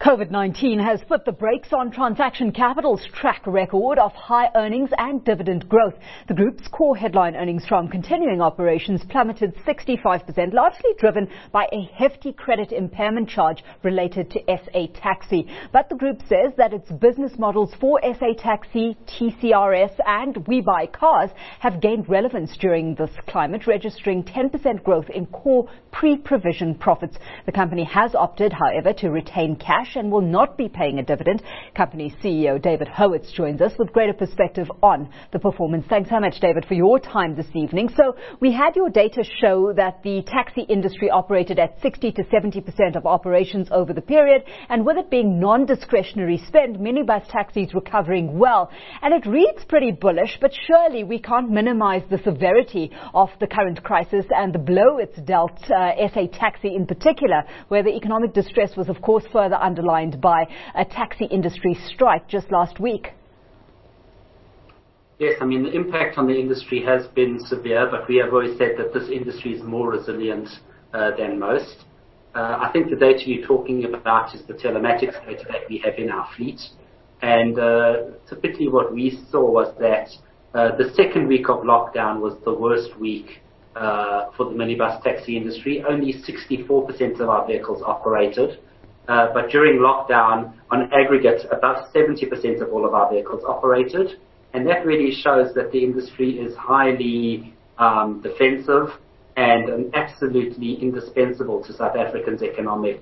COVID-19 has put the brakes on Transaction Capital's track record of high earnings and dividend growth. The group's core headline earnings from continuing operations plummeted 65%, largely driven by a hefty credit impairment charge related to SA Taxi. But the group says that its business models for SA Taxi, TCRS and WeBuyCars have gained relevance during this climate, registering 10% growth in core pre-provision profits. The company has opted, however, to retain cash and will not be paying a dividend. Company CEO David Howitz joins us with greater perspective on the performance. Thanks so much, David, for your time this evening. So we had your data show that the taxi industry operated at 60 to 70% of operations over the period, and with it being non-discretionary spend, minibus taxis recovering well. And it reads pretty bullish, but surely we can't minimize the severity of the current crisis and the blow it's dealt SA Taxi in particular, where the economic distress was of course further underlined by a taxi industry strike just last week. Yes, I mean, the impact on the industry has been severe, but we have always said that this industry is more resilient than most. I think the data you're talking about is the telematics data that we have in our fleet. And typically what we saw was that the second week of lockdown was the worst week for the minibus taxi industry. Only 64% of our vehicles operated. But during lockdown, on aggregate, about 70% of all of our vehicles operated. And that really shows that the industry is highly defensive and absolutely indispensable to South Africa's economic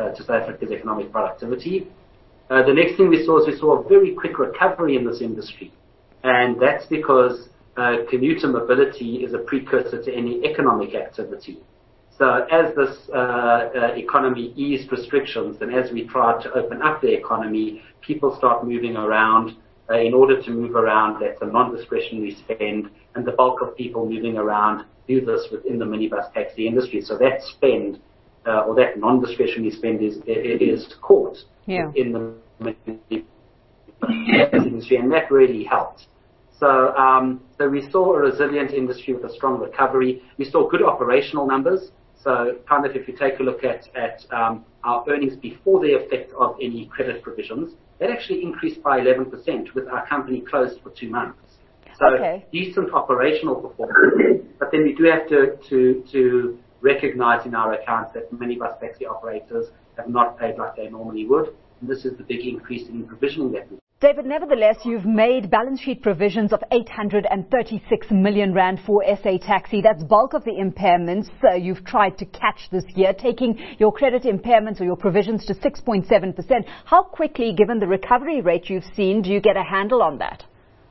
productivity. The next thing we saw is we saw a very quick recovery in this industry. And that's because commuter mobility is a precursor to any economic activity. So as this economy eased restrictions and as we tried to open up the economy, people start moving around. In order to move around, that's a non-discretionary spend, and the bulk of people moving around do this within the minibus taxi industry. So that spend, or that non-discretionary spend is caught in the minibus taxi industry, and that really helped. So we saw a resilient industry with a strong recovery. We saw good operational numbers. So kind of if you take a look at our earnings before the effect of any credit provisions, that actually increased by 11% with our company closed for 2 months. So decent operational performance. But then we do have to recognize in our accounts that minibus taxi operators have not paid like they normally would. And this is the big increase in provisioning that we. David, nevertheless, you've made balance sheet provisions of 836 million rand for SA Taxi. That's bulk of the impairments you've tried to catch this year, taking your credit impairments or your provisions to 6.7%. How quickly, given the recovery rate you've seen, do you get a handle on that?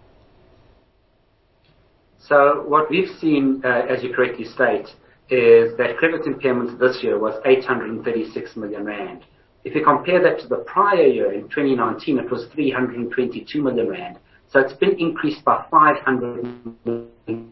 So what we've seen, as you correctly state, is that credit impairments this year was 836 million rand. If you compare that to the prior year, in 2019, it was 322 million rand. So it's been increased by 500 million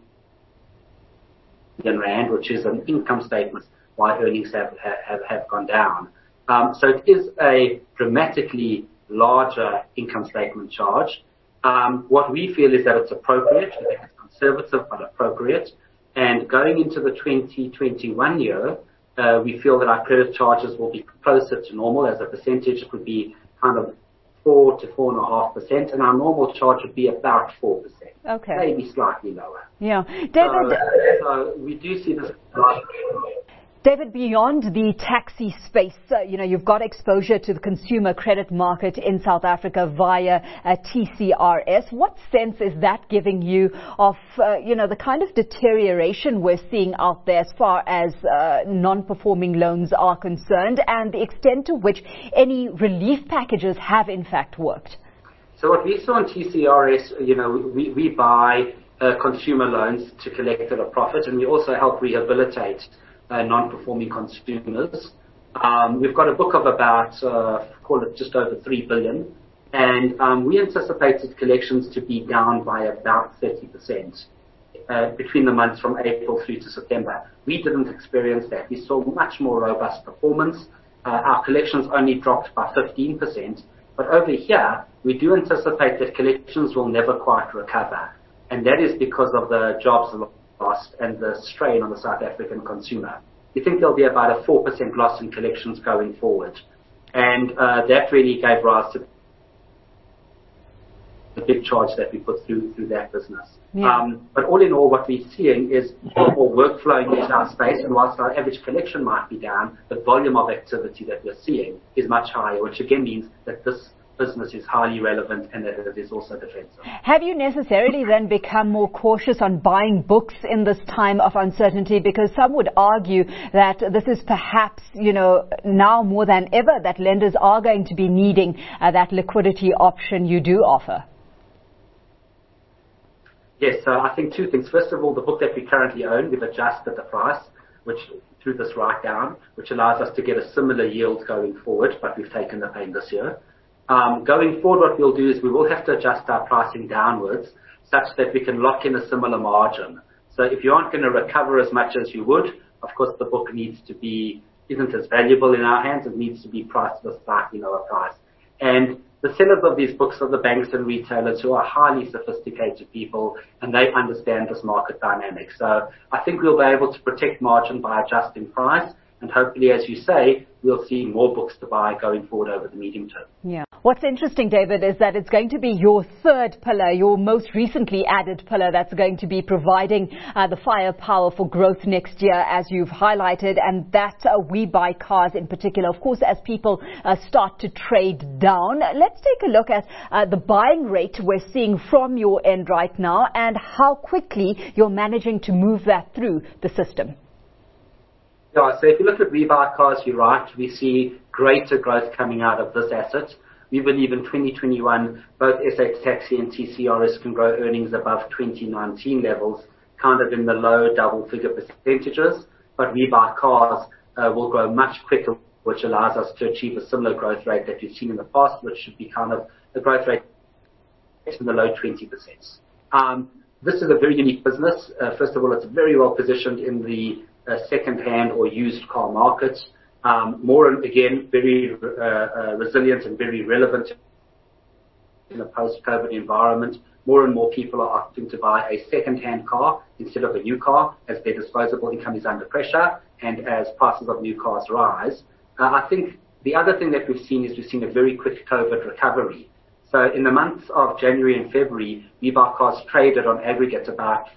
rand, which is an income statement why earnings have gone down. So it is a dramatically larger income statement charge. What we feel is that it's appropriate. I think it's conservative but appropriate. And going into the 2021 year, we feel that our credit charges will be closer to normal. As a percentage, it would be kind of 4 to 4.5%, and our normal charge would be about 4%. Okay. Maybe slightly lower. Yeah. David, so we do see this. David, beyond the taxi space, you've got exposure to the consumer credit market in South Africa via TCRS. What sense is that giving you of, the kind of deterioration we're seeing out there as far as non-performing loans are concerned, and the extent to which any relief packages have in fact worked? So what we saw in TCRS, we buy consumer loans to collect at a profit, and we also help rehabilitate non-performing consumers. We've got a book of about, call it just over 3 billion, and we anticipated collections to be down by about 30% between the months from April through to September. We didn't experience that. We saw much more robust performance. Our collections only dropped by 15%, but over here, we do anticipate that collections will never quite recover, and that is because of the jobs lost and the strain on the South African consumer. We think there'll be about a 4% loss in collections going forward. And that really gave rise to the big charge that we put through that business. Yeah. But all in all, what we're seeing is more workflow into our space, and whilst our average collection might be down, the volume of activity that we're seeing is much higher, which again means that this business is highly relevant and that it is also defensive. Have you necessarily then become more cautious on buying books in this time of uncertainty? Because some would argue that this is perhaps, now more than ever that lenders are going to be needing that liquidity option you do offer. Yes, so I think two things. First of all, the book that we currently own, we've adjusted the price, which through this write-down, which allows us to get a similar yield going forward, but we've taken the pain this year. Going forward, what we'll do is we will have to adjust our pricing downwards such that we can lock in a similar margin. So if you aren't going to recover as much as you would, of course the book isn't as valuable in our hands. It needs to be priced at a slightly lower price. And the sellers of these books are the banks and retailers who are highly sophisticated people, and they understand this market dynamic. So I think we'll be able to protect margin by adjusting price, and hopefully, as you say, we'll see more books to buy going forward over the medium term. Yeah. What's interesting, David, is that it's going to be your third pillar, your most recently added pillar, that's going to be providing the firepower for growth next year, as you've highlighted, and that We Buy Cars in particular, of course, as people start to trade down. Let's take a look at the buying rate we're seeing from your end right now and how quickly you're managing to move that through the system. Yeah, so if you look at We Buy Cars, you're right, we see greater growth coming out of this asset. We believe in 2021, both SA Taxi and TCRS can grow earnings above 2019 levels, kind of in the low double-figure percentages. But We Buy Cars will grow much quicker, which allows us to achieve a similar growth rate that we've seen in the past, which should be kind of a growth rate in the low 20%. This is a very unique business. First of all, it's very well positioned in the second-hand or used car market. More and again, very resilient and very relevant in a post-COVID environment. More and more people are opting to buy a second-hand car instead of a new car as their disposable income is under pressure and as prices of new cars rise. I think the other thing that we've seen is we've seen a very quick COVID recovery. So in the months of January and February, We Buy Cars traded on aggregate about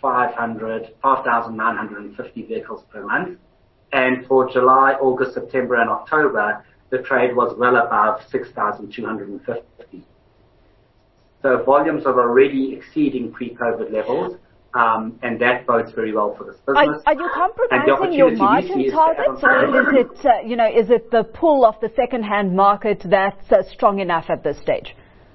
5,950 vehicles per month. And for July, August, September and October, the trade was well above 6,250. So volumes are already exceeding pre-COVID levels, and that bodes very well for this business. Are you compromising your margin targets, or is it the pull of the second-hand market that's strong enough at this stage?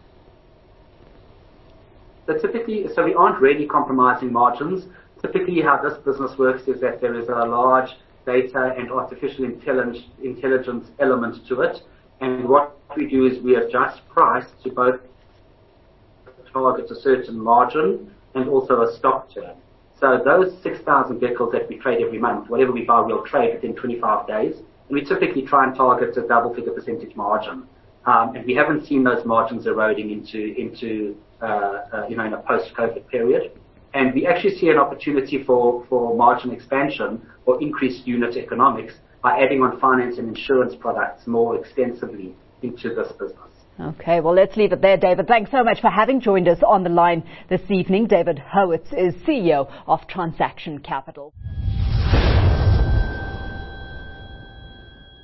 So we aren't really compromising margins. Typically, how this business works is that there is a large data and artificial intelligence element to it. And what we do is we adjust price to both target a certain margin and also a stock turn. So those 6,000 vehicles that we trade every month, whatever we buy, we'll trade within 25 days. And we typically try and target a double-figure percentage margin. And we haven't seen those margins eroding in a post-COVID period. And we actually see an opportunity for margin expansion or increased unit economics by adding on finance and insurance products more extensively into this business. Okay, well, let's leave it there, David. Thanks so much for having joined us on the line this evening. David Howitz is CEO of Transaction Capital.